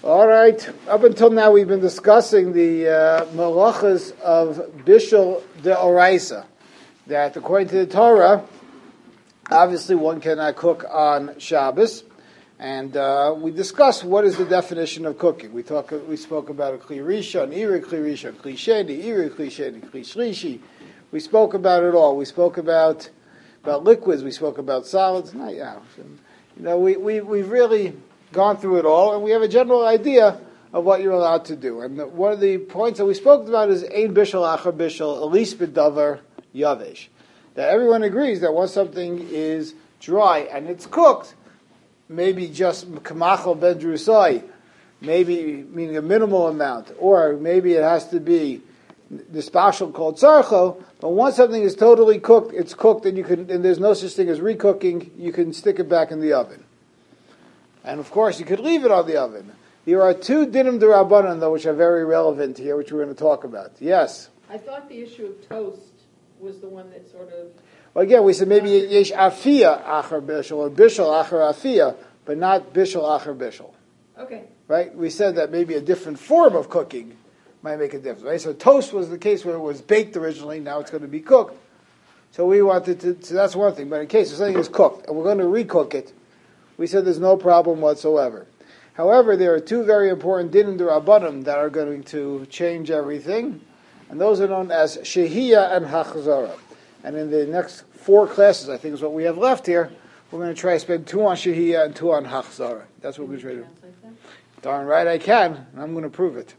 All right. Up until now, we've been discussing the malachas of Bishul de'oraisa. That according to the Torah, obviously one cannot cook on Shabbos, and we discussed what is the definition of cooking. We spoke about a kli rishon, iri kli rishon, kli sheni, iri kli sheni, kli shlishi. We spoke about it all. We spoke about liquids. We spoke about solids. We've really gone through it all, and we have a general idea of what you're allowed to do. And one of the points that we spoke about is ein bishul achar bishul, at least b'davar yavesh. That everyone agrees that once something is dry and it's cooked, maybe just kamachal ben drusai, maybe meaning a minimal amount, or maybe it has to be the special called tzarcho. But once something is totally cooked, it's cooked, and there's no such thing as recooking. You can stick it back in the oven. And of course, you could leave it on the oven. There are two dinim d'Rabbanan, though, which are very relevant here, which we're going to talk about. Yes? I thought the issue of toast was the one that sort of... Well, again, we said maybe yesh afia achar bishul, or bishul achar afia, but not bishul achar bishul. Okay. Right? We said that maybe a different form of cooking might make a difference. Right? So toast was the case where it was baked originally, now it's going to be cooked. So we wanted to, so that's one thing. But in case if something is cooked, and we're going to recook it, we said there's no problem whatsoever. However, there are two very important dinim d'Rabbanan that are going to change everything, and those are known as shehiyah and hachzara. And in the next 4 classes, I think is what we have left here, we're going to try to spend 2 on shehiyah and 2 on hachzara. That's what we're going to try to do. Darn right I can, and I'm going to prove it.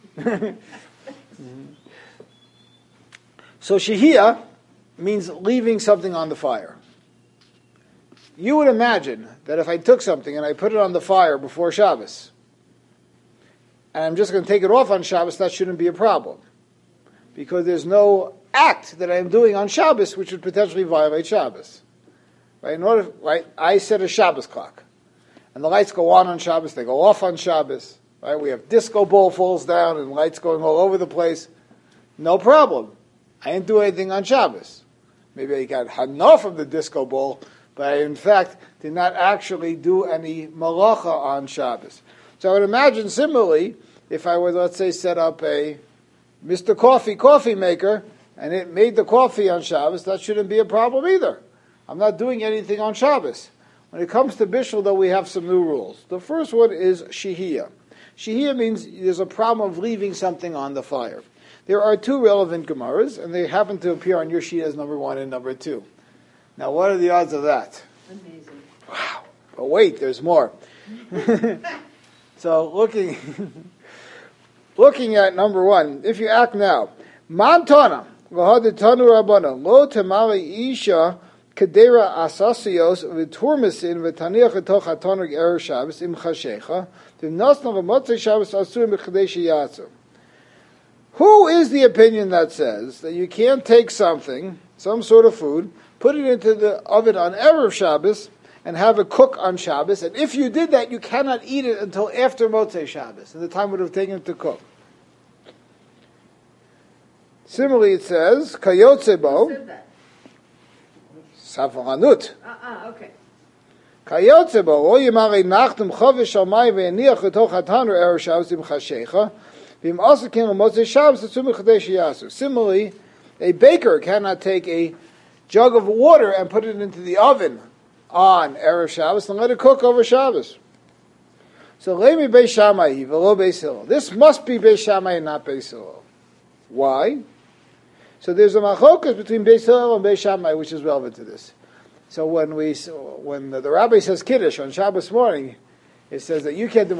So shehiyah means leaving something on the fire. You would imagine that if I took something and I put it on the fire before Shabbos, and I'm just going to take it off on Shabbos, that shouldn't be a problem. Because there's no act that I'm doing on Shabbos which would potentially violate Shabbos. Right? I set a Shabbos clock. And the lights go on Shabbos, they go off on Shabbos. Right? We have disco ball falls down and lights going all over the place. No problem. I didn't do anything on Shabbos. Maybe I got enough of the disco ball, but I, in fact, did not actually do any malacha on Shabbos. So I would imagine, similarly, if I would, let's say, set up a Mr. Coffee maker, and it made the coffee on Shabbos, that shouldn't be a problem either. I'm not doing anything on Shabbos. When it comes to Bishul, though, we have some new rules. The first one is shehiyah. Shehiyah means there's a problem of leaving something on the fire. There are 2 relevant Gemaras, and they happen to appear on your sheet as number 1 and number 2. Now, what are the odds of that? Amazing. Wow. But wait, there's more. So, looking at number 1, if you act now, Mantana, Vahaditanu Rabbana, Lo Tamali Isha, Kadera Asasios, Viturmasin, Vitaniach Etoch Hatonig Er Shabbos, Im Chashecha, the Nasna Vamotzei Shabbos Asur Mechadeshi Yatsu. Who is the opinion that says that you can't take something, some sort of food, put it into the oven on Erev Shabbos, and have it cook on Shabbos, and if you did that, you cannot eat it until after Motzei Shabbos, and the time would have taken it to cook. Similarly, it says, Kayotze Bo, Who said that? Safaranut. Okay. Kayotze Bo, O Yemare Nachtem Chovish Almai Ve'eniach Etoch Hataner Erev Shabbos Im Chashecha, V'im Asakim Motzei Shabbos Atzum Mechadesh Yasu. Similarly, a baker cannot take a jug of water and put it into the oven on Erev Shabbos and let it cook over Shabbos. So Leimi Beis Shammai v'lo Beis Hillel. This must be Beis Shammai and not Beis Hillel. Why? So there's a machokas between Beis Hillel and Beis Shammai, which is relevant to this. So when the rabbi says Kiddush on Shabbos morning, it says that you can't do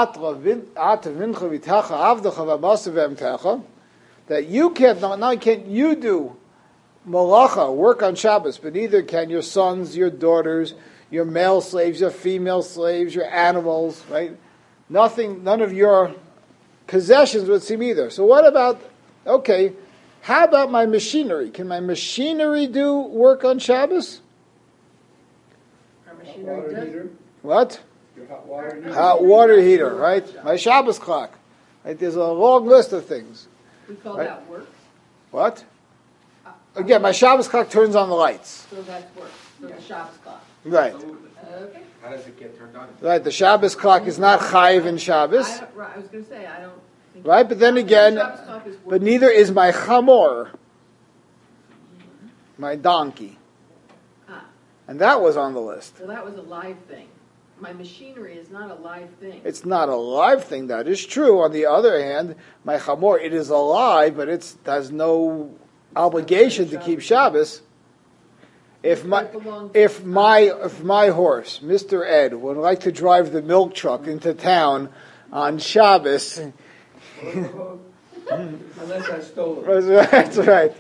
that you can't, not only can't you do malacha, work on Shabbos, but neither can your sons, your daughters, your male slaves, your female slaves, your animals, right? None of your possessions would seem either. So what about, how about my machinery? Can my machinery do work on Shabbos? Our machinery does. What? Your hot water heater. Hot water heater, right? My Shabbos clock. Right? There's a long list of things. We call Right. that work. What? Again, my Shabbos clock turns on the lights. So that's work. So the Shabbos clock. Right. Okay. How does it get turned on? Right, the Shabbos clock is not chayiv in Shabbos. I was going to say, I don't think... Right, but then again, Shabbos clock is but working. neither is my chamor, my donkey. Ah, And that was on the list. well, that was a live thing. My machinery is not a live thing. It's not a live thing, that is true. On the other hand, my chamor, it is alive, but it has no obligation to keep Shabbos. If my horse, Mr. Ed, would like to drive the milk truck into town on Shabbos, Unless I stole it. that's right.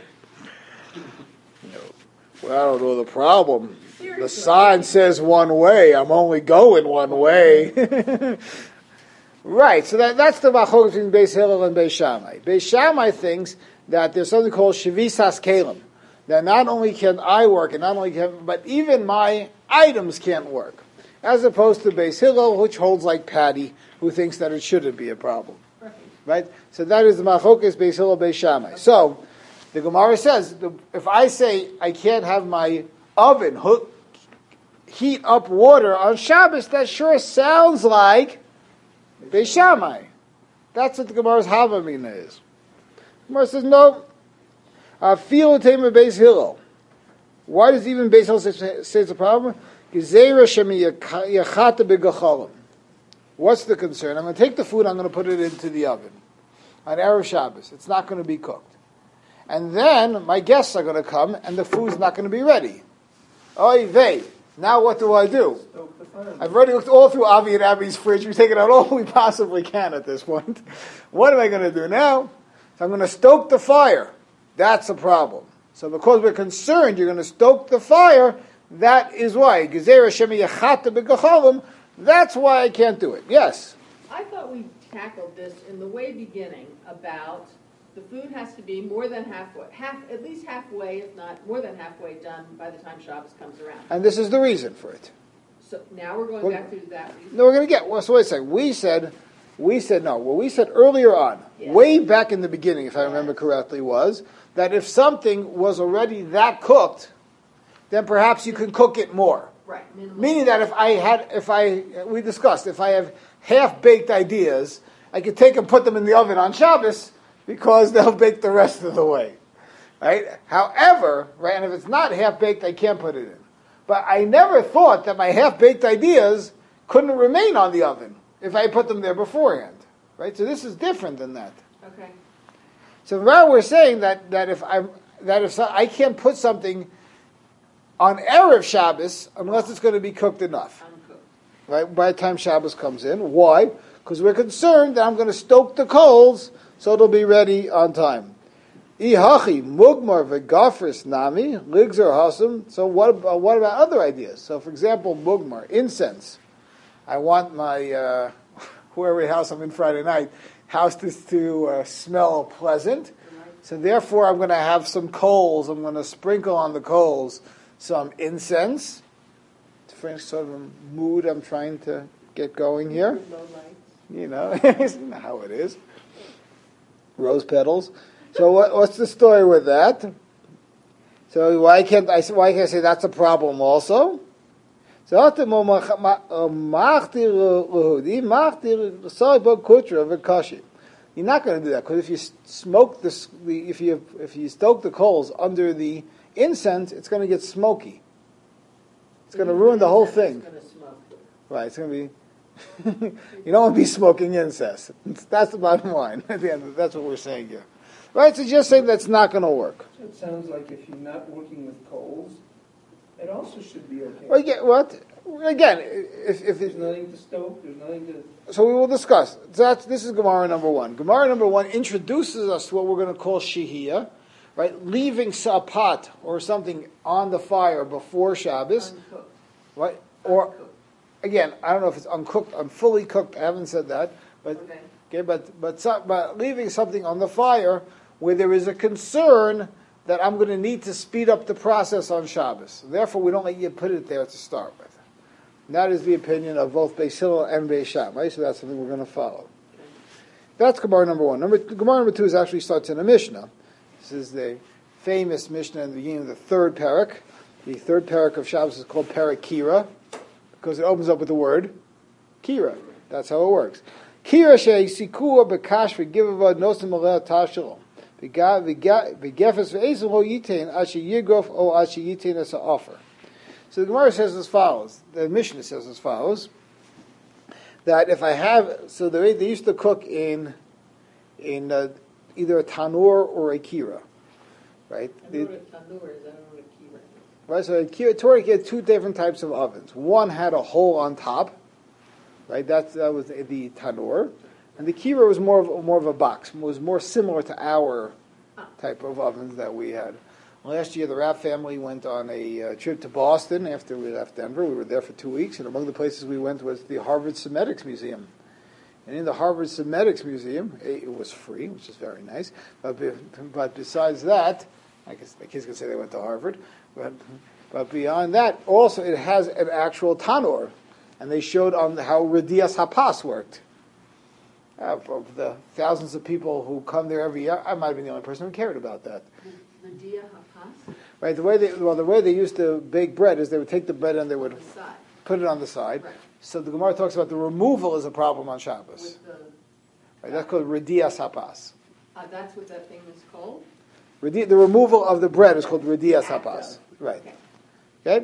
Well, I don't know the problem. The sign says one way. I'm only going one way. Right. So that's the machlokas between Beis Hillel and Beis Shammai. Beis Shammai thinks that there's something called Shavisas Kalim. That not only can I work, and not only can, but even my items can't work. As opposed to Beis Hillel, which holds like Patty, who thinks that it shouldn't be a problem. Right? So that is the machlokas Beis Hillel, Beis Shammai. So the Gemara says, if I say I can't have my oven heat up water on Shabbos, that sure sounds like Beis Shammai. That's what the Gemara's Havamina is. The Gemara says, no. Feel tema Beis Hillel. Why does even Beis Hillel say it's a problem? What's the concern? I'm going to take the food, I'm going to put it into the oven on Erev Shabbos. It's not going to be cooked. And then my guests are going to come and the food's not going to be ready. Oy vey. Now what do I do? I've already looked all through Avi and Abby's fridge. We've taken out all we possibly can at this point. What am I going to do now? So I'm going to stoke the fire. That's a problem. So because we're concerned you're going to stoke the fire, that is why. That's why I can't do it. Yes? I thought we tackled this in the way beginning about the food has to be more than at least halfway, if not more than halfway done by the time Shabbos comes around. And this is the reason for it. So now we're going back to that reason. No, we're going to get, so wait a second. We said no. What we said earlier on, way back in the beginning, if I remember correctly, was that if something was already that cooked, then perhaps you can cook it more. Right. Meaning that if I have half-baked ideas, I could take and put them in the oven on Shabbos because they'll bake the rest of the way. Right? However, right, and if it's not half-baked, I can't put it in. But I never thought that my half-baked ideas couldn't remain on the oven if I put them there beforehand. Right? So this is different than that. Okay. So now we're saying that if I can't put something on Erev Shabbos unless it's going to be cooked enough. Uncooked. Right? By the time Shabbos comes in. Why? Because we're concerned that I'm going to stoke the coals so it'll be ready on time. Ihachi mugmar v'gafris nami ligzer hasum. So what about other ideas? So for example, mugmar, incense. I want my whoever house I'm in Friday night house to smell pleasant. So therefore, I'm going to have some coals. I'm going to sprinkle on the coals some incense. It's a sort of mood I'm trying to get going here. Low lights. You know, isn't that how it is? Rose petals. So what's the story with that? So why can't I say that's a problem also? So you're not going to do that because if you smoke if you stoke the coals under the incense, it's going to get smoky. It's going to ruin the whole thing. It's going to smoke. Right? It's going to be. You don't want to be smoking incense. That's the bottom line. At the end, that's what we're saying here. Right? So just saying that's not going to work. So it sounds like if you're not working with coals, it also should be okay. Well, again, what? Again, if There's nothing to stoke, there's nothing to... So we will discuss. This is Gemara number 1. Gemara number 1 introduces us to what we're going to call shihiyah, right? Leaving a pot or something on the fire before Shabbos, Uncooked. right? Or Uncooked. again, I don't know if it's uncooked, unfully cooked. I haven't said that, but Okay. but leaving something on the fire where there is a concern that I'm going to need to speed up the process on Shabbos. Therefore, we don't let you put it there to start with. And that is the opinion of both Beis Hillel and Beis Shammai, so that's something we're going to follow. That's Gemara number 1. Gemara number 2 actually starts in a Mishnah. This is the famous Mishnah in the beginning of the third parak. The third parak of Shabbos is called Parak Kira. because it opens up with the word kira. That's how it works. Kira she'sikua b'kash v'givava nosim aleh tashelo. V'gefes v'ezel lo yitain asher yigof o asher yitain as a offer. So the Gemara says as follows. The Mishnah says as follows. That if I have, so the way they used to cook in either a tanur or a kira, right? I know what a tanur is, I don't know what a kira is. Right, so a kira, Torah had two different types of ovens. One had a hole on top, right? That was the tanur, and the kira was more of a box. It was more similar to our type of ovens that we had. Last year, the Rapp family went on a trip to Boston after we left Denver. We were there for 2 weeks, and among the places we went was the Harvard Semetics Museum. And in the Harvard Semetics Museum, it was free, which is very nice. But besides that, I guess my kids can say they went to Harvard. But beyond that, also it has an actual tanur, and they showed on how Radias Hapas worked. Of the thousands of people who come there every year, I might have been the only person who cared about that. Radia Hapas? Right, the way they used to bake bread is they would take the bread and they would put it on the side. Right. So the Gemara talks about the removal is a problem on Shabbos. Right, that's called Radias Hapas. That's what that thing is called? The removal of the bread is called Radias Hapas. Right. Okay?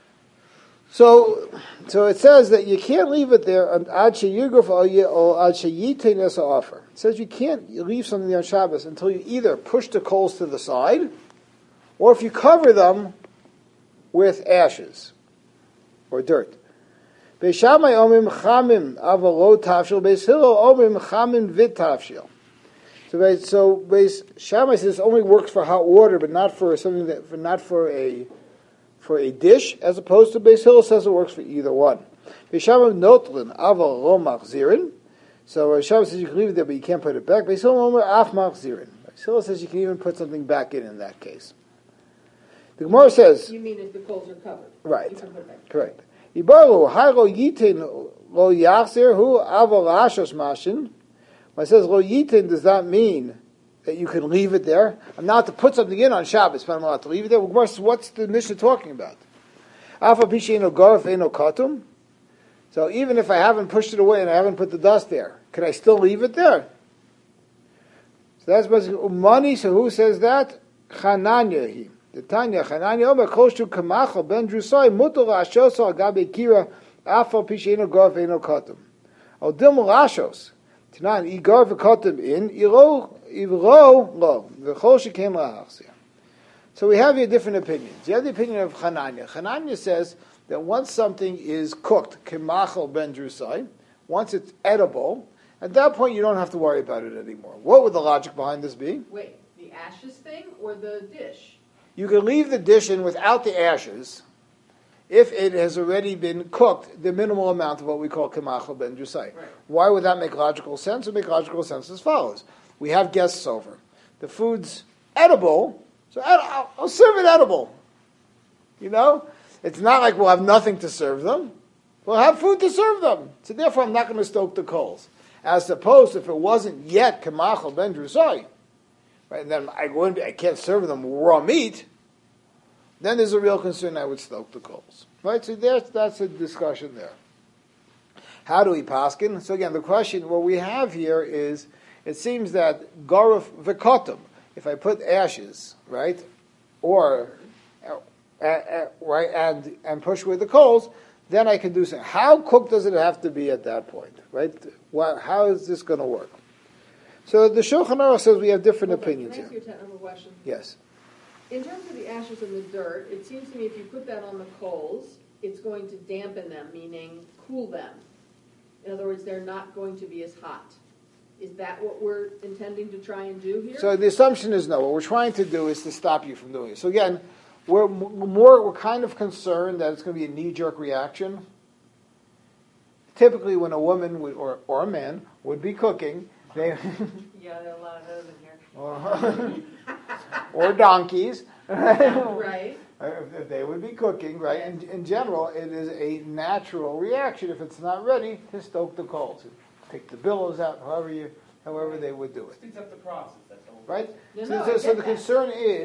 So it says that you can't leave it there ad sheyiguf or ad sheyitain as an offer. It says you can't leave something on Shabbos until you either push the coals to the side, or if you cover them with ashes or dirt. Beis Shammai omrim chamim avalo tafshil, Beis Hillel omrim chamim vit tafshil. So Beis Shammai says this only works for hot water, but not for something not for a dish, as opposed to Beis Hillel says it works for either one. Beis Shammai notlin aval lo machzirin. So Beis Shammai says you can leave it there, but you can't put it back. Beis Hillel omer af machzirin. Beis Hillel says you can even put something back in that case. The Gemara says, You mean if the coals are covered? Right. You can put that. Correct. Ibaru haylo yitin lo yachzir hu aval ashos mashin. When it says lo yitin, does that mean that you can leave it there? I'm not to put something in on Shabbos, but I'm allowed to leave it there. What's the Mishnah talking about? Alpha pisheino garf eno katum. So even if I haven't pushed it away and I haven't put the dust there, can I still leave it there? So that's basically umani. So who says that? Chananya. The Tanya Chananya Omer Koshu Kamachal Ben Drusai Mutal Ashos Agabe Kira Alpha pisheino garf eno katum. Al Dilmul Ashos. Tanan igar v'katim in iro lo v'chol shekem la'achzir. So we have here different opinions. You have the opinion of Chananya. Chananya says that once something is cooked, kemachal ben drusai, once it's edible, at that point you don't have to worry about it anymore. What would the logic behind this be? Wait, the ashes thing or the dish? You can leave the dish in without the ashes if it has already been cooked, the minimal amount of what we call kemachal ben drusai. Right. Why would that make logical sense? It would make logical sense as follows. We have guests over. The food's edible, so I'll serve it edible. You know? It's not like we'll have nothing to serve them. We'll have food to serve them. So therefore I'm not going to stoke the coals. As opposed if it wasn't yet kemachal ben drusai, right, and then I can't serve them raw meat, then there's a real concern I would stoke the coals. Right? So that's a discussion there. How do we paskin? So again, the question, what we have here is, it seems that garuf v'kotum, if I put ashes, right, or, right, and push with the coals, then I can do something. How cooked does it have to be at that point, right? How is this going to work? So the Shulchan Aruch says we have different opinions here. Can I ask here. you a technical question? Yes. In terms of the ashes and the dirt, it seems to me if you put that on the coals, it's going to dampen them, meaning cool them. In other words, they're not going to be as hot. Is that what we're intending to try and do here? So the assumption is no. What we're trying to do is to stop you from doing it. So again, we're kind of concerned that it's going to be a knee-jerk reaction. Typically, when a woman or a man would be cooking, they yeah, there are a lot of those in here. or donkeys, Right. If they would be cooking, right? In general, it is a natural reaction. If it's not ready, to stoke the coals, take the billows out, however they would do it. Speeds up the process. That's all. Right? No, So the that. concern is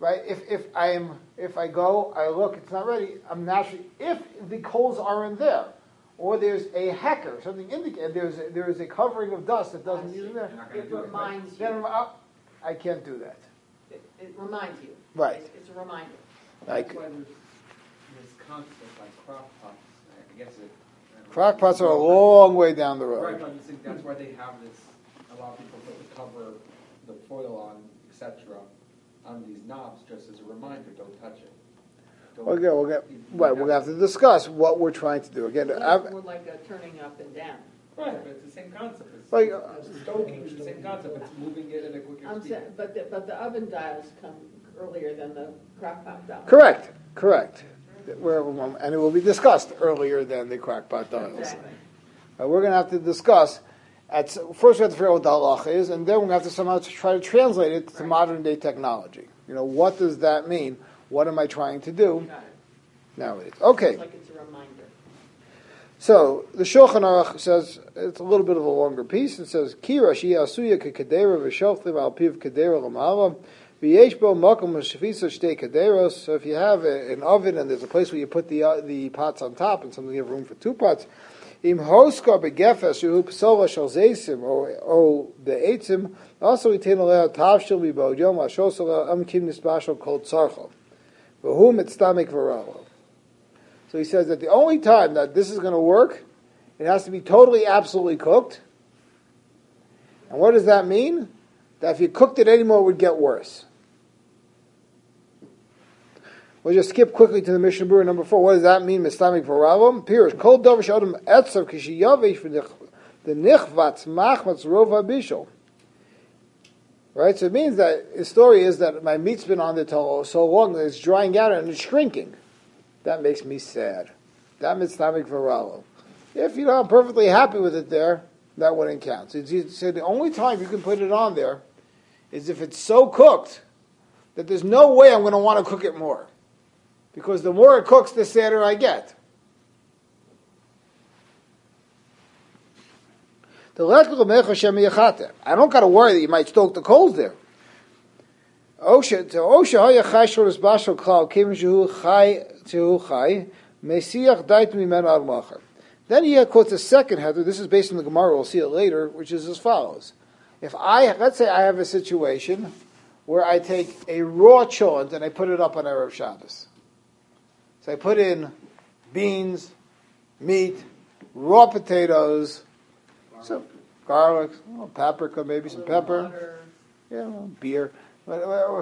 right? If I go, I look, it's not ready. I'm naturally, if the coals aren't there, or there's a hecker, something indicated there is a covering of dust that doesn't use there. It reminds you. Then I can't do that. It reminds you. Right. It's a reminder. Like That's why there's concept like crock pots. I guess it. crock pots are a long way down the road. Right, but I'm just saying that's why they have this. A lot of people put the cover, the foil on, etc. on these knobs just as a reminder. Don't touch it. We'll have to discuss what we're trying to do. Again, That's more like a turning up and down. Right, but it's the same concept. It's Like, stoking is the same concept. It's moving it at a quicker speed. But the oven dials come earlier than the crock pot dials. correct. And it will be discussed earlier than the crackpot dials. Exactly. We're going to have to discuss. First, we have to figure out what the halacha is, and then we're going to have to somehow try to translate it to modern day technology. What does that mean? What am I trying to do Got it. nowadays? Okay. It's like it's a reminder. So the Shulchan Aruch says it's a little bit of a longer piece. It says Kira she asuya kedera v'shalchlim al piv kedera l'mala v'yesh bo makom v'shafisa shtei kederos. So if you have an oven and there's a place where you put the pots on top and something you have room for two pots, im hoska begefes shehu psola shal zeisim or be'etzim also itin aleh tavshil mibo yom ashosala amkim nisbashal kol tzarchol v'hu mitztamik v'ralo. So he says that the only time that this is going to work, it has to be totally, absolutely cooked. And what does that mean? That if you cooked it anymore, it would get worse. We'll just skip quickly to the Mishnah Berurah number 4. What does that mean? Mistamik v'ravam. Pirish kol davar she'adam etzav kishiyavesh the nichvatz machmatz rova bishol. Right? So it means that the story is that my meat's been on there so long that it's drying out and it's shrinking. That makes me sad. That mitzvah for Ralo. If I'm perfectly happy with it there, that wouldn't count. So he said the only time you can put it on there is if it's so cooked that there's no way I'm going to want to cook it more. Because the more it cooks, the sadder I get. I don't got to worry that you might stoke the coals there. Then he quotes a second heter. This is based on the Gemara. We'll see it later, which is as follows: let's say I have a situation where I take a raw cholent and I put it up on Erev Shabbos. So I put in beans, meat, raw potatoes, some garlic, paprika, maybe some pepper, Water, beer. like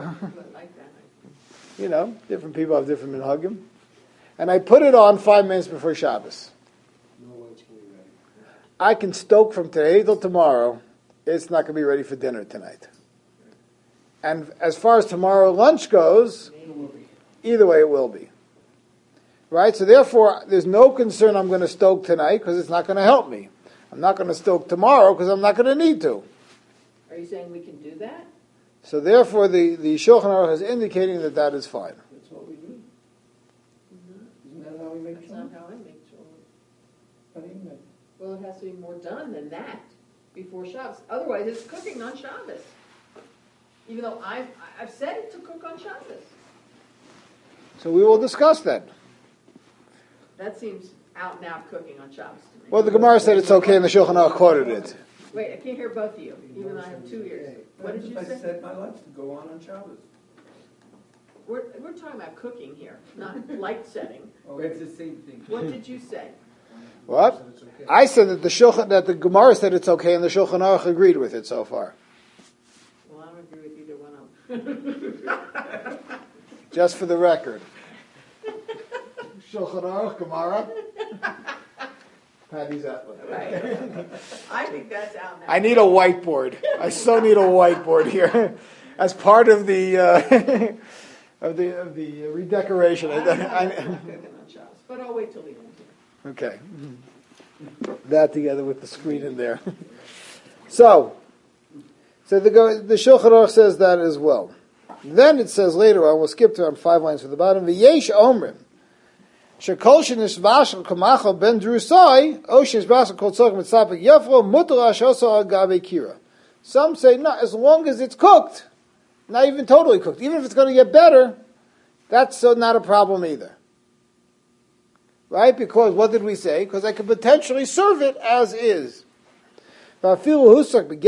that. Different people have different minhagim. And I put it on 5 minutes before Shabbos. No lunch can be ready. I can stoke from today till tomorrow. It's not going to be ready for dinner tonight. And as far as tomorrow lunch goes, either way it will be. Right? So therefore, there's no concern I'm going to stoke tonight because it's not going to help me. I'm not going to stoke tomorrow because I'm not going to need to. Are you saying we can do that? So therefore, the Shulchan Aruch is indicating that is fine. That's what we do. Isn't that how we make That's not children? how I make children. How do you make? Well, it has to be more done than that before Shabbos. Otherwise, it's cooking on Shabbos. Even though I've said it to cook on Shabbos. So we will discuss that. That seems out and out cooking on Shabbos to me. Well, the Gemara said it's okay, and the Shulchan Aruch quoted it. Wait, I can't hear both of you, even though I have 2 ears. What did you I say? set my lights to go on Shabbos. We're talking about cooking here, not light setting. Oh, it's the same thing. What did you say? What? I said that the Gemara said it's okay, and the Shulchan Aruch agreed with it so far. Well, I don't agree with either one of them. Just for the record. Shulchan Aruch, Gemara. Patty Zetlin. Right. I think that's out now. I need a whiteboard. I so need a whiteboard here, as part of the of the redecoration. I'm not cooking on Shabbos, but I'll wait till the end. Okay, that together with the screen in there. So the Shulchan Aruch says that as well. Then it says later on. We'll skip to 5 lines from the bottom. V'yesh omrim. Shekol shenishvashel kamachal ben drusai, o shenishvashel kol tzorach mitzapik yafro mutar ashoso agabe kira. Some say, no, as long as it's cooked, not even totally cooked. Even if it's going to get better, that's so not a problem either. Right? Because what did we say? Because I could potentially serve it as is. Well, husker a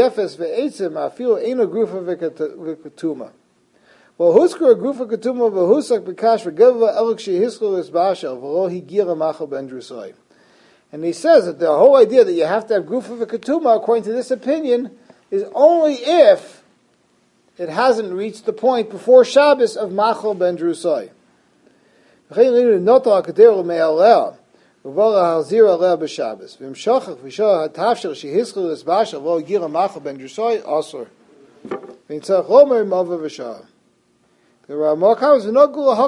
grufa ketuma v'husak b'kash v'geva elok shehislu isbashel v'lo higira machal ben drusay. And he says that the whole idea that you have to have grufa v'ketuma, according to this opinion, is only if it hasn't reached the point before Shabbos of machal ben drusay. The Ramah comes, the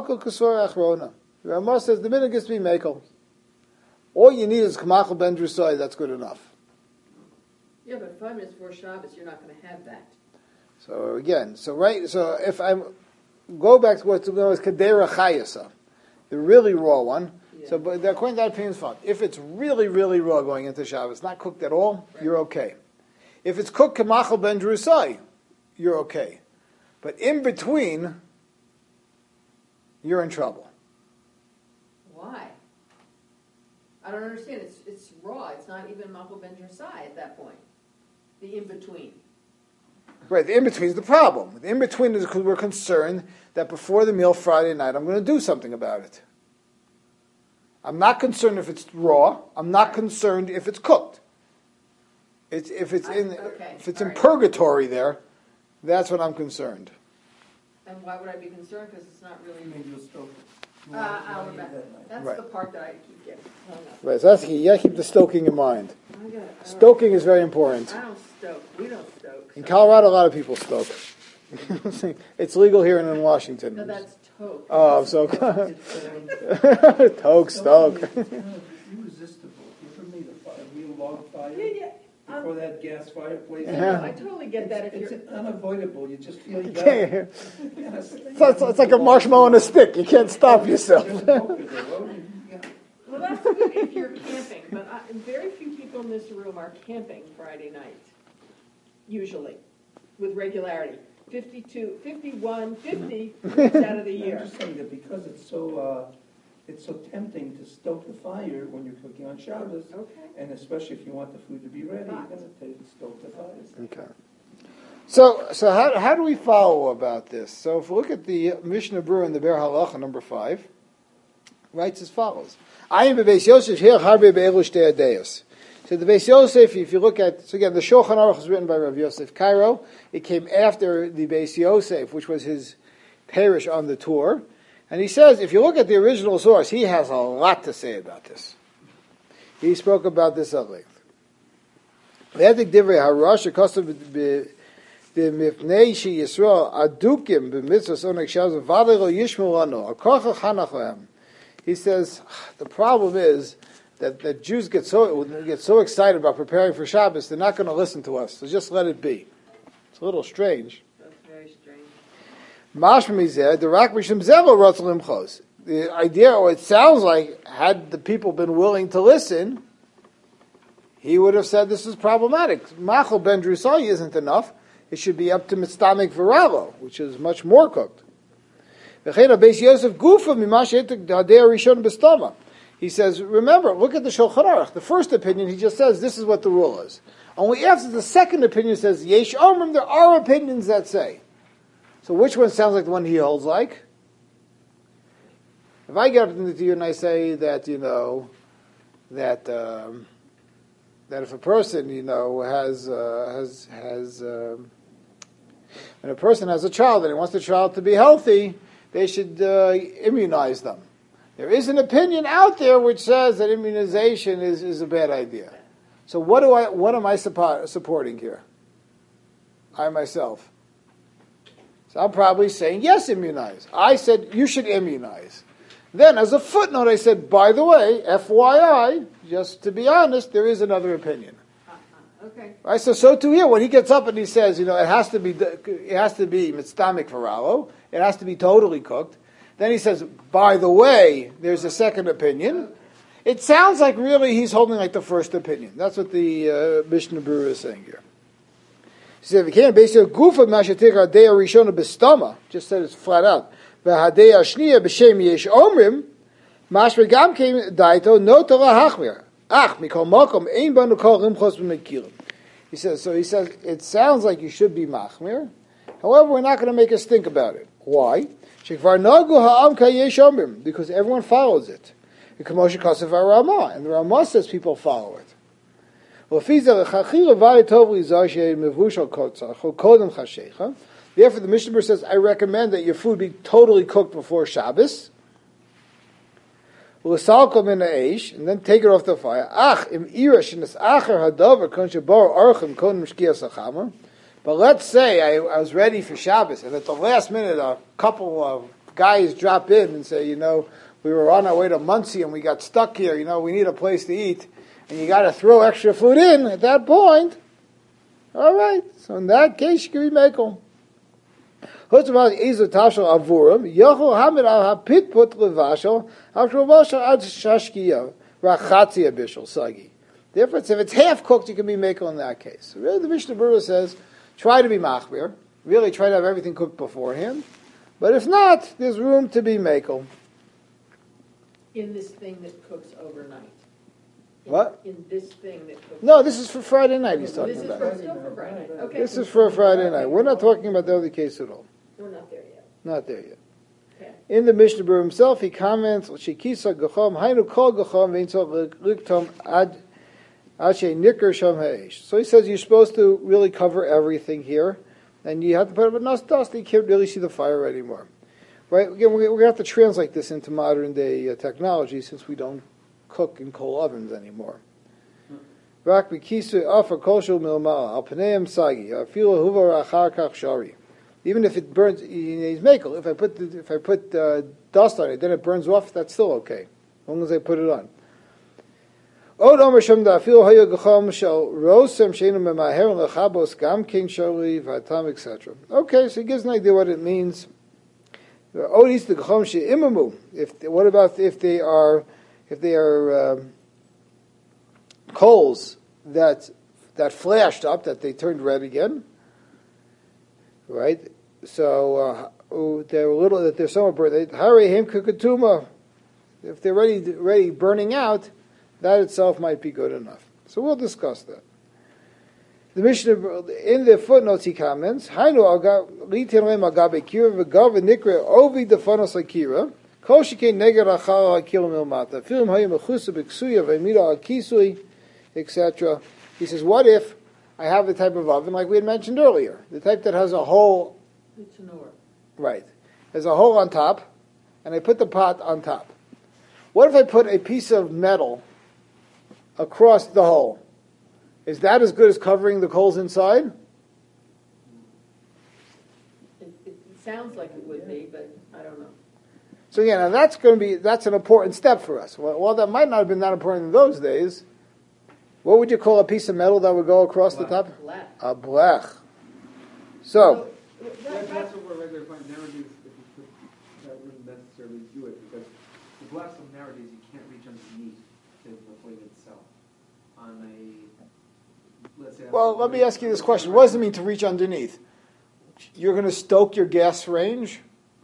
Ramah says the minute gets to be makel. All you need is Kamachal ben Drusai, that's good enough. Yeah, but 5 minutes before Shabbos, you're not going to have that. So again, so if I go back to what's known as Kadera Chayasa, the really raw one, so but according to that opinion is fine. If it's really, really raw going into Shabbos, not cooked at all, you're okay. If it's cooked Kamachal ben Drusai, you're okay. But in between, you're in trouble. Why? I don't understand. It's raw. It's not even machal ben drusai at that point. The in-between. Right, the in-between is the problem. The in-between is because we're concerned that before the meal Friday night, I'm going to do something about it. I'm not concerned if it's raw. I'm not concerned if it's cooked. If it's in purgatory there, that's what I'm concerned. And why would I be concerned? Because it's not really... Maybe you'll stoke it. I'll remember. That's Right. the part that I keep getting hung up. Right, so that's the key. You got to keep the stoking in mind. I got it. Stoking is very important. I don't stoke. We don't stoke. In Colorado, a lot of people stoke. It's legal here and in Washington. No, that's toke. Oh, I'm so toke, stoke. It's irresistible. You ever made a real log fire? Yeah. Before that gas fireplace? No, I totally get that if It's you're... unavoidable. You just feel you You got can't- It's like a marshmallow on a stick. You can't stop yourself. Well, that's good if you're camping, but very few people in this room are camping Friday night, usually, with regularity. 52, 51, 50 weeks out of the I'm year. just saying that because it's so tempting to stoke the fire when you're cooking on Shabbos, Okay. and especially if you want the food to be ready, you're going to stoke the fire. Okay. So how do we follow about this? So if we look at the Mishnah Berurah in the Ber Halacha number 5, writes as follows: "Ayin bebeis Yosef here harbe be'elu shtei adayos." So the Beis Yosef, if you look at, so again, the Shulchan Aruch is written by Rav Yosef Cairo. It came after the Beis Yosef, which was his parish on the tour. And he says, if you look at the original source, he has a lot to say about this. He spoke about this at length. V'edik divrei harash shekosav b'mifnei sheYisrael adukim b'mitzvos oneg Shabbos v'adei lo yishmu lanu akocha chanach lehem. He says the problem is that Jews get so excited about preparing for Shabbos, they're not going to listen to us. So just let it be. It's a little strange. That's very strange. The idea, or it sounds like, had the people been willing to listen, he would have said this is problematic. Machal ben Drusai isn't enough. It should be up to Mitztamik Viralo, which is much more cooked. He says, remember, look at the Shulchan Aruch. The first opinion, he just says, this is what the rule is. Only after the second opinion says, Yesh Omrim, there are opinions that say. So which one sounds like the one he holds like? If I get up to you and I say that, that if a person, when a person has a child and he wants the child to be healthy, they should immunize them. There is an opinion out there which says that immunization is a bad idea. So what am I supporting here? I myself. So I'm probably saying, yes, immunize. I said, you should immunize. Then, as a footnote, I said, by the way, FYI, just to be honest, there is another opinion. Okay. Right? So too here, when he gets up and he says, it has to be mitztamik faralo, it has to be totally cooked. Then he says, by the way, there's a second opinion. It sounds like really he's holding like the first opinion. That's what the Mishnah Berurah is saying here. He said, "If you can't basically gufa mashatik hadei arishona bestama," just said it's flat out. V'hadei ashniya b'shem yesh omrim mashma gam came daito no Torah hachmir. Ach mikol makom ein banu kol rimchos b'mekirim. He says, it sounds like you should be machmir. However, we're not going to make us think about it. Why? Because everyone follows it. And the Ramah says people follow it. Therefore, the Mishnah Berurah says, I recommend that your food be totally cooked before Shabbos. And then take it off the fire. But let's say I was ready for Shabbos, and at the last minute a couple of guys drop in and say, we were on our way to Muncie and we got stuck here, we need a place to eat, and you got to throw extra food in at that point. All right, so in that case, you can be mekel. Therefore, it's if it's half cooked, you can be mekel in that case. So really, the Mishnah Berurah says, try to be machmir. Really, try to have everything cooked beforehand. But if not, there's room to be mekel. In this thing that cooks overnight. What? In this thing that cooks. No, this is for Friday night. He's talking This is about. still for Friday. Okay. This is for a Friday night. We're not talking about the other case at all. We're not there yet. Not there yet. Okay. In the Mishnah Berurah himself, he comments, "Shekisa gacham hainu kol gacham v'intzov liktom ad she nikar sham ha'esh." So he says you're supposed to really cover everything here, and you have to put up a nas dust. You can't really see the fire anymore, right? Again, we're going to have to translate this into modern day technology since we don't cook in coal ovens anymore. Rak b'kisu afa koshu milma al pneim sagi afilu huva achar kach shari. Even if it burns, he's mekel. If I put dust on it, then it burns off. That's still okay, as long as I put it on. Od omer shem da'afilu hayu gacham shel rosem sheinu memaher lechabos gam king shari v'atam etc. Okay, so he gives an idea what it means. Od is the gacham she'imamu. What about if they are coals that flashed up, that they turned red again, right? So they're a little, that they're somewhat burnt. Harehim kukatuma. If they're ready burning out, that itself might be good enough. So we'll discuss that. The Mishnah, in the footnotes, he comments, Hainu litin leim agabe kira v'gav v'nikra ovi defanos akira. Kol shikein neger achara akil milmata. Filim hayim mechusa b'ksuya v'mira akisui, etc. He says, what if I have the type of oven like we had mentioned earlier, the type that has a hole, right? There's a hole on top, and I put the pot on top. What if I put a piece of metal across the hole? Is that as good as covering the coals inside? It sounds like it would be, but I don't know. So again, now that's an important step for us. Well, that might not have been that important in those days. What would you call a piece of metal that would go across the top? Blech. A blech. So, That's what we're regular finding nowadays. If you put, that wouldn't necessarily do it because the blacks of nowadays you can't reach underneath the plate itself. On a, let's say. well, let me ask you this question: what does it mean to reach underneath? You're going to stoke your gas range.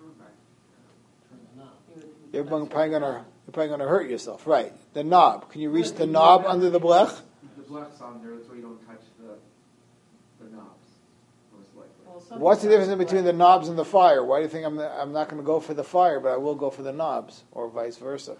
You're probably going to hurt yourself, right? The knob. Can you reach the knob under the blech? The blech's on there, so you don't touch the knobs, most likely. Well, What's the difference between the knobs and the fire? Why do you think I'm not going to go for the fire, but I will go for the knobs, or vice versa?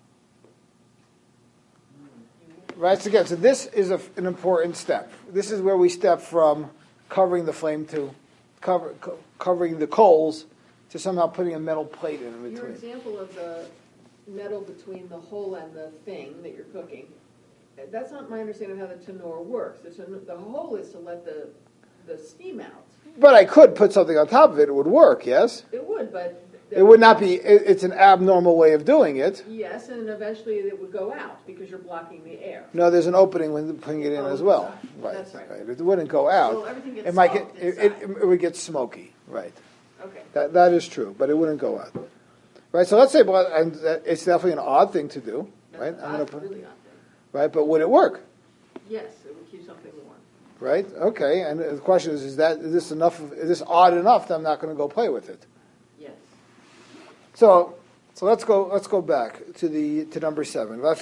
Right. So again, this is an important step. This is where we step from covering the flame to covering the coals to somehow putting a metal plate in between. Your example of the metal between the hole and the thing that you're cooking, that's not my understanding of how the tannoor works. The hole is to let the steam out. But I could put something on top of it. It would work, yes? It would, but... It would not be, it's an abnormal way of doing it. Yes, and eventually it would go out because you're blocking the air. No, there's an opening when putting it in as well. That's right. It wouldn't go out. So everything gets It might smoked it would get smoky, right? Okay. That is true, but it wouldn't go out. Right, so let's say, and it's definitely an odd thing to do, right? That's really odd thing. Right, but would it work? Yes, it would keep something warm. right? Okay, and the question is this enough? Is this odd enough that I'm not going to go play with it? Yes. So let's go back to number 7. Let's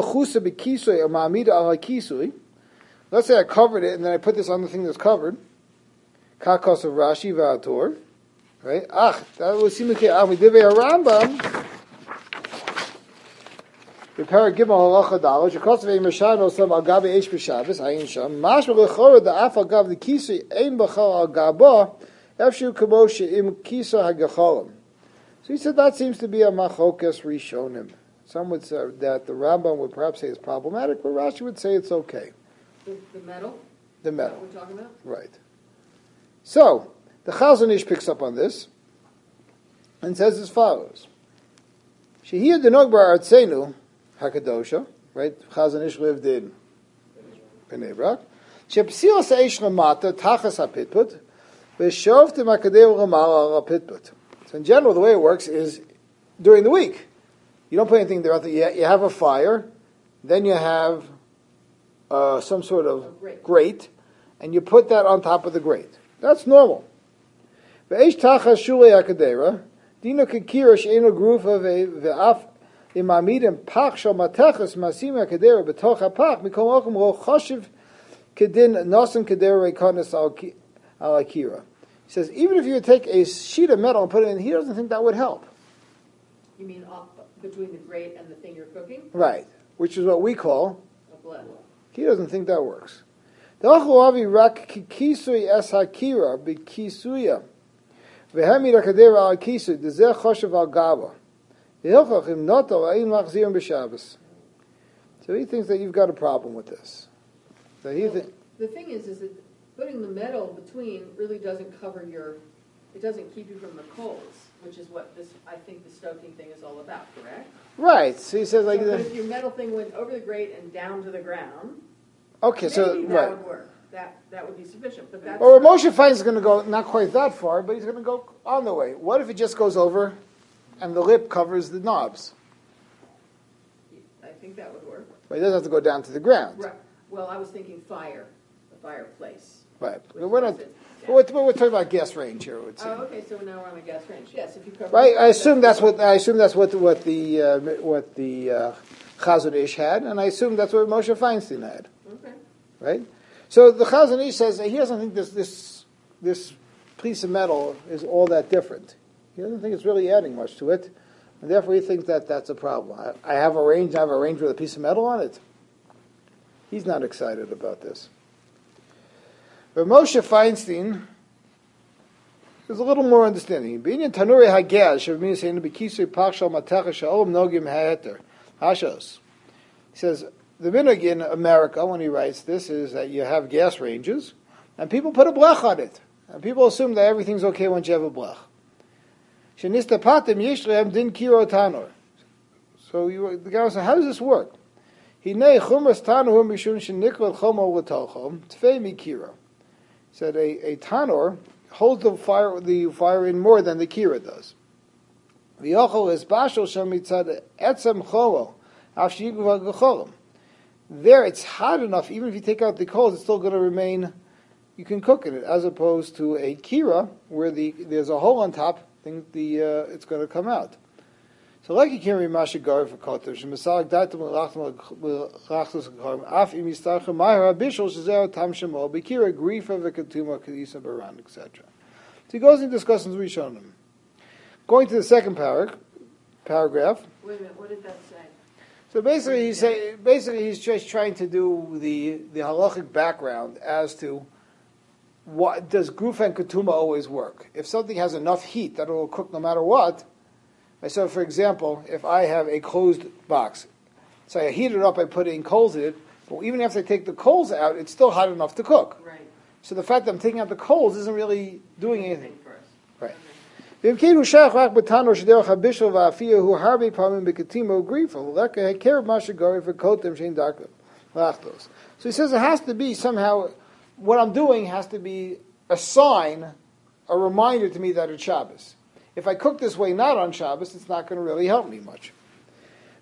say I covered it and then I put this on the thing that's covered. Kakos of Rashi v'Ator, right? That would seem like Amidivei Rambam. Repara Gimel Halacha Dalach. Shekos v'Eim Rishon Osam Al Gabi Eish B'Shabbos Ayin Sham. Mashma Lechora Da'af Al Gav the Kisui Ein B'Chal Al Gaba Efshu Kamo She'im Kisa HaGacholim. So he said that seems to be a Machokas Rishonim. Some would say that the Rambam would perhaps say it's problematic, but Rashi would say it's okay. The metal? The Is that metal, what we're talking about? right? So the Chazon Ish picks up on this and says as follows: Shehiyah denog bar artzenu hakadosha, right? Chazon Ish lived in Bnei Brak. Shepsil seish lamata tachas hapitput v'shovtim hakadeu ramal al hapitput. So in general, the way it works is during the week. You don't put anything there. You have a fire, then you have some sort of grate, and you put that on top of the grate. That's normal. Ve'esh tachas shulei hakadera dino kekira she'eno grufa ve'af imamidim pach shal matechas masim hakadera b'toch hapach mikol okum ro choshev kedin nosen kadera rekonis al akira. He says, even if you take a sheet of metal and put it in, he doesn't think that would help. You mean between the grate and the thing you're cooking? Right, which is what we call, A blend. he doesn't think that works. Da'achu rak kisui es hakira b'kisuya v'hemi rakadera al kisui d'zeh choshev al gava v'hilchach im noto ein machzirim b'Shabbos. So he thinks that you've got a problem with this. So he The thing is that putting the metal between really doesn't it doesn't keep you from the coals, which is what I think the stoking thing is all about, correct? right. So he says like But if your metal thing went over the grate and down to the ground, okay, so maybe that right. would work. That would be sufficient. But that's Or Moshe finds is going to go not quite that far, but he's going to go on the way. What if it just goes over and the lip covers the knobs? I think that would work. But it doesn't have to go down to the ground. Right. Well, I was thinking a fireplace. Right. With But we're not. faucet. We're talking about gas range here. It would seem. Oh, okay. So now we're on a gas range. Yes, if you cover. Right. it, I assume that's what the Chazon Ish had, and I assume that's what Moshe Feinstein had. Okay. Right. So the Chazon Ish says that he doesn't think this piece of metal is all that different. He doesn't think it's really adding much to it, and therefore he thinks that that's a problem. I have a range with a piece of metal on it. He's not excited about this. But Moshe Feinstein is a little more understanding. B'inyan tanuri hagaz shavmin saying b'kisui pachshal matecha sha'olam nogim ha'eter hashos. He says the minhag in America when he writes this is that you have gas ranges and people put a blech on it, and people assume that everything's okay once you have a blech. Shenista patim yesh lehem din kiro tanur. So the guy says, how does this work? Hinei chumas tanurim mishun shenikol chomo l'tochom tfei mikira. Said a tanur holds the fire in more than the kira does. V'yochol es bashol shem mitzad etzem chomo af sheyiguv ha'gecholim. There it's hot enough, even if you take out the coals, it's still going to remain, you can cook in it, as opposed to a kira, where there's a hole on top, it's going to come out. So like you can't read Mashigar for Kotter, Shemisalik Datum Lachtus Af Im Yistarcha Mahar Abishol Shazer Tam Shemo Bikira Grifa Vikatuma Kadisa Baran, etc. So he goes and discusses Rishonim. Going to the second paragraph. Wait a minute. What did that say? So basically, he's just trying to do the halachic background as to what does Grufa and Ketuma always work. If something has enough heat that it will cook no matter what. So, for example, if I have a closed box, so I heat it up, I put in coals in it, but even after I take the coals out, it's still hot enough to cook. Right. So the fact that I'm taking out the coals isn't really doing anything. For us. Right. So he says it has to be somehow, what I'm doing has to be a sign, a reminder to me that it's Shabbos. If I cook this way not on Shabbos, it's not going to really help me much.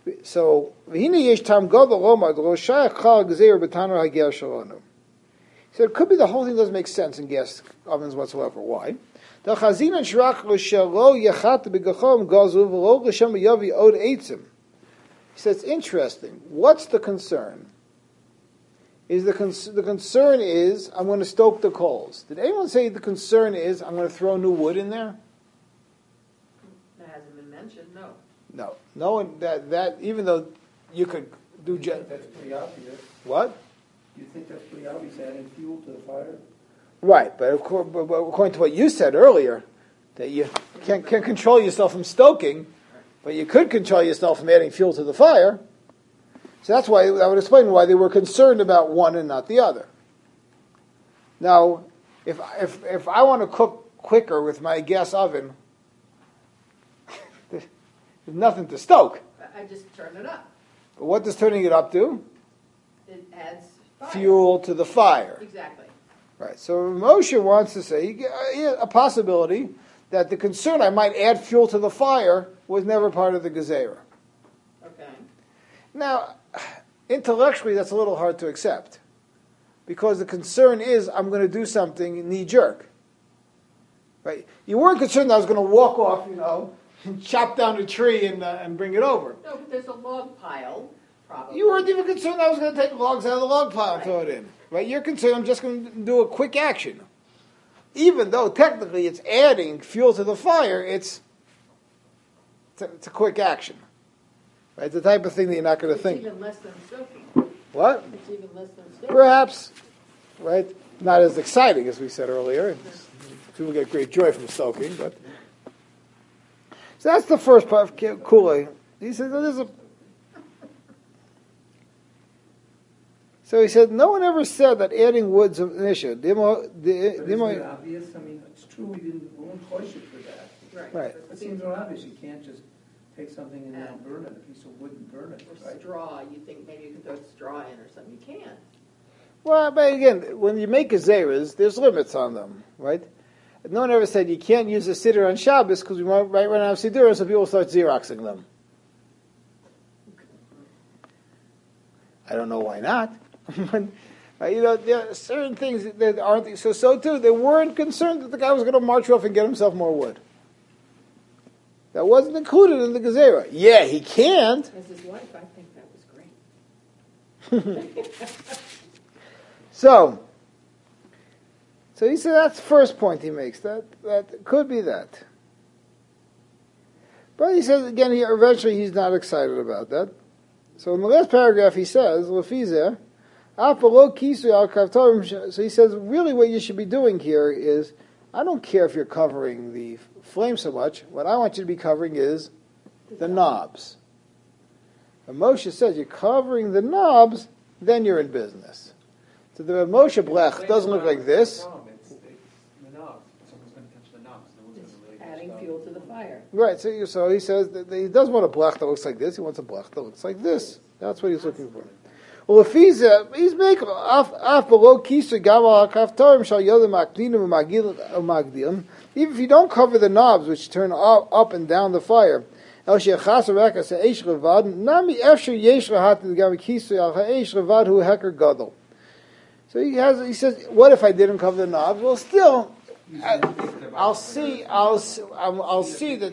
So, he So it could be the whole thing doesn't make sense in gas ovens whatsoever. Why? The chazina shrach l'shalo yachat b'gachom gazu v'lo l'shem yavi od eitzim. He says, it's interesting. What's the concern? The concern is, I'm going to stoke the coals. Did anyone say the concern is, I'm going to throw new wood in there? That hasn't been mentioned, no. No. No one, that even though you could do... You think that's pretty obvious. What? You think that's pretty obvious, adding fuel to the fire? Right, but of course, but according to what you said earlier, that you can't control yourself from stoking, but you could control yourself from adding fuel to the fire. So that's why I would explain why they were concerned about one and not the other. Now, if I want to cook quicker with my gas oven, there's nothing to stoke. I just turn it up. But what does turning it up do? It adds fire. Fuel to the fire. Exactly. Right. So Moshe wants to say a possibility that the concern I might add fuel to the fire was never part of the Gezerah. Okay. Now, intellectually, that's a little hard to accept, because the concern is I'm going to do something knee-jerk. Right? You weren't concerned that I was going to walk off, and chop down a tree and bring it over. No, but there's a log pile, probably. You weren't even concerned I was going to take logs out of the log pile and throw it in. Right? You're concerned I'm just going to do a quick action. Even though technically it's adding fuel to the fire, it's a quick action. Right? It's the type of thing that you're not going to think. It's even less than stoking. What? It's even less than stoking. Perhaps. Right? Not as exciting as we said earlier. People get great joy from stoking, but... So that's the first part of Kula. He said, So he said, no one ever said that adding wood's an issue. But isn't it obvious? I mean, it's true we weren't kosher for that. Right. It seems so obvious. You can't just take something and now burn it, a piece of wood and burn it, Or right? straw. You think maybe you can throw straw in or something. You can. Well, but again, when you make Gezeras, there's limits on them, right? No one ever said you can't use a siddur on Shabbos because we might run out of siddur, so people start Xeroxing them. I don't know why not. There are certain things that aren't. So too, they weren't concerned that the guy was going to march off and get himself more wood. That wasn't included in the Gezerah. Yeah, he can't. As his wife, I think that was great. So he said that's the first point he makes. That could be that. But he says again, eventually he's not excited about that. So in the last paragraph he says, Lefizeh, so he says, really what you should be doing here is, I don't care if you're covering the flame so much. What I want you to be covering is the knobs. And Moshe says, you're covering the knobs, then you're in business. So the Moshe Blech doesn't look like this. It's the knobs. Someone's going to touch the knobs. No one's It's going to really adding touch fuel to the fire. Right, so he says that he doesn't want a Blech that looks like this. He wants a Blech that looks like this. That's what he's looking for. Well, if he's making af below kisa gaval kaftarim shal yodim makdinim umagdilim, even if you don't cover the knobs which turn up and down the fire, el shechas reka se eish levad nami efshir yesh lahat gam kisa al eish levad hu heker gadol. So he says, what if I didn't cover the knobs? Well, still, I'll see that.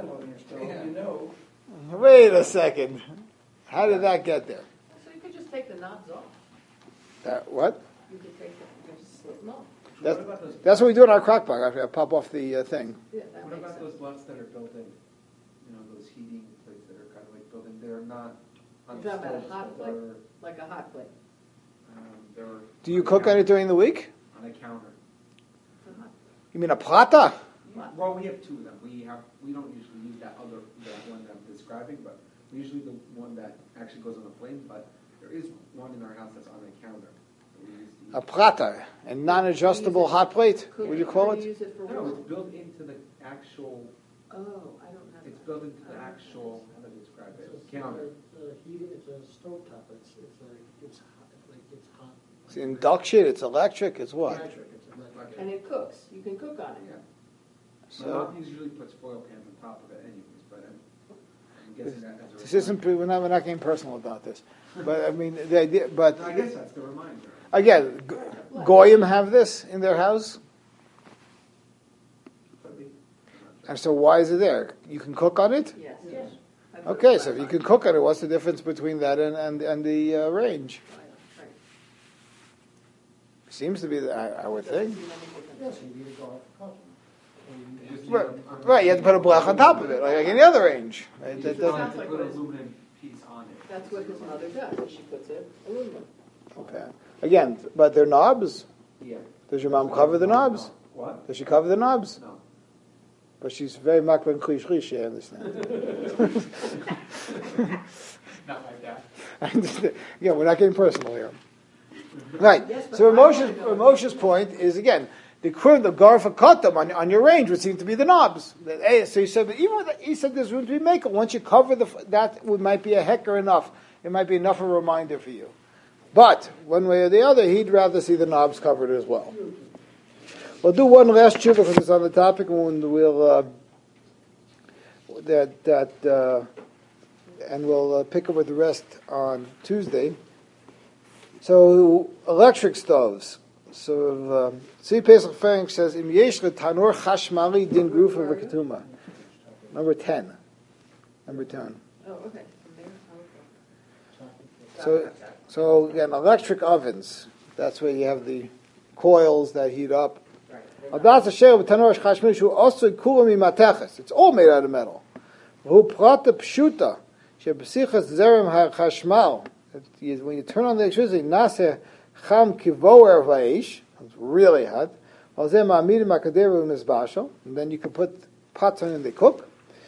Wait a second. How did that get there? So you could just take the knobs off. What? You could take them, just slip them off. That's what we do in our crock pot. I pop off the thing. Yeah, that What makes about sense. those blocks that are built in? Those heating plates that are kind of like built in. They're not on You're talking about a stoves, hot but plate? they're, Like a hot plate. they're Do you on a cook on counter- it during the week? On a counter. It's a hot You mean a plata? Well, we have two of them. We don't usually use that one that I'm describing, but we usually the one that actually goes on the flame. But there is one in our house that's on a counter. That we use to A use. plata, a non-adjustable hot plate. Cook Would you call or it? use it for No, warmth? it's built into the actual. Oh, I don't have. It's built into the actual. How do I describe it? It's Counter. heating, it's a stovetop, it's hot. It's induction. It's electric. It's what? Electric, it's electric. And it cooks. You can cook on it. Yeah. My So mom usually puts foil pans on top of it, anyways. But I'm guessing that as a this isn't. We're not getting personal about this. But I mean, the idea. But I guess that's the reminder. Again, Goyim have this in their house, and so why is it there? You can cook on it? Yes. Okay, so if you can cook on it, what's the difference between that and the range? Right. Seems to be, I would think. Yes, you need to go off the Just Right, use them right, you have to put a blech on top of it, like any other range. Right? You That- just that- want Sounds to like put an what- aluminum piece on it. That's what his mother does, is she puts it aluminum. okay. Again, but they're knobs. Yeah. Does your mom cover the knobs? What? Does she cover the knobs? No. But she's very makban klish, I understand. Not like that. I understand. Again, we're not getting personal here. Right. So Moshe's point is, again, the equivalent of garfa katam on your range would seem to be the knobs. So he said, but even with he said there's room to be makel. Once you cover that might be a hecker enough. It might be enough of a reminder for you. But one way or the other, he'd rather see the knobs covered as well. We'll do one last tshuva because it's on the topic, and we'll pick up with the rest on Tuesday. So electric stoves. So Tzvi Pesach Frank says, "Im yesh letanor chashmali din grufa v'ketuma." Number 10. Number 10. Oh, okay. From there, okay. So again, electric ovens. That's where you have the coils that heat up. It's all made out of metal. When you turn on the electricity, it's really hot. And then you can put pots on and they cook.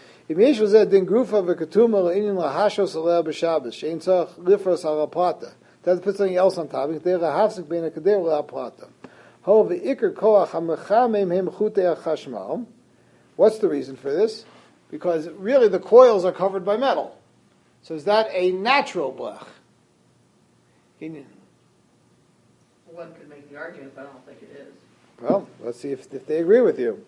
Doesn't put something else on top. What's the reason for this? Because really the coils are covered by metal. So is that a natural blech? One could make the argument, but I don't think it is. Well, let's see if they agree with you.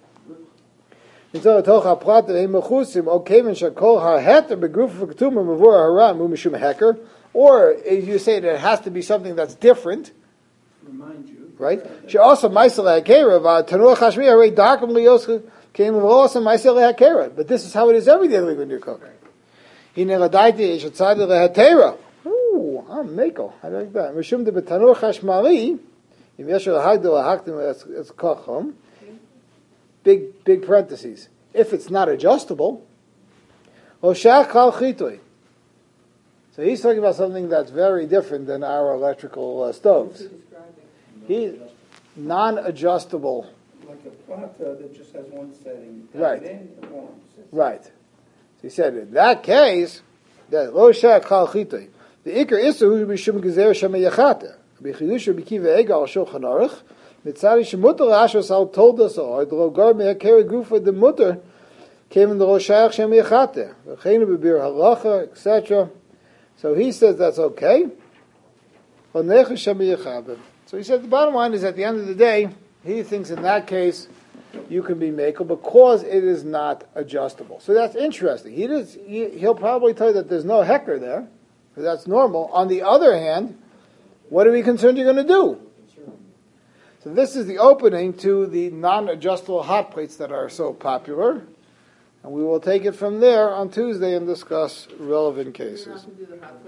Or you say that it has to be something that's different. Remind you. Right? She also Maisel Hakera, Tanur Chashmi, already darkened Lios came also Maisel Hakera. But this is how it is every day when you cook. He never died is outside of the Hatera. Ooh, I'm Mako. I like that. Mishum de Tanur Chashmali, if Yeshua Hagdil Hakdim as Kachom, big parentheses. If it's not adjustable, Oshach Kal Chitoi. So he's talking about something that's very different than our electrical stoves. He's non-adjustable. Like a pot that just has one setting. Right. In and warm. Right. So he said, in that case, that lo shak chal chitoi. The ikar isu b'shum gezer shema yachata. B'chidush b'kiva ega al shulchan aruch. Mitzari shemutar ashos al told us or the logar me'akera gufa the mutter came in the lo shak shema yachata. V'cheinu b'bir halacha, etc. So he says that's okay. So he said the bottom line is at the end of the day, he thinks in that case you can be makel because it is not adjustable. So that's interesting. He'll probably tell you that there's no hecker there, because that's normal. On the other hand, what are we concerned you're going to do? So this is the opening to the non-adjustable hot plates that are so popular. And we will take it from there on Tuesday and discuss relevant cases. You're not going to do the hot